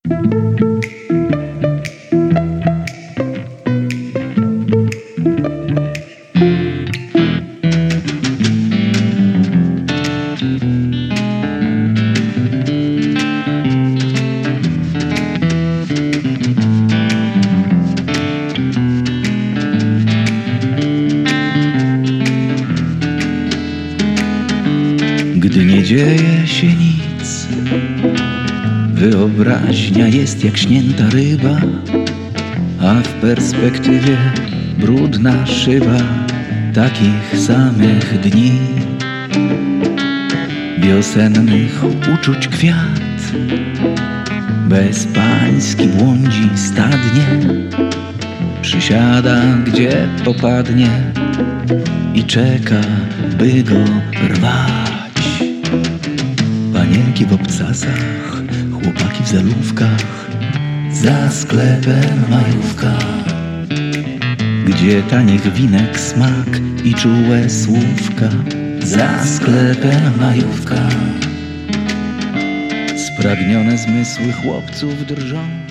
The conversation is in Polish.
Gdy nie dzieje się nic, wyobraźnia jest jak śnięta ryba, a w perspektywie brudna szyba takich samych dni. Wiosennych uczuć kwiat bezpański błądzi stadnie, przysiada gdzie popadnie i czeka, by go rwać. Panienki w obcasach, chłopaki w zalówkach, za sklepem majówka, gdzie tanich winek smak i czułe słówka. Za sklepem majówka, spragnione zmysły chłopców drżą.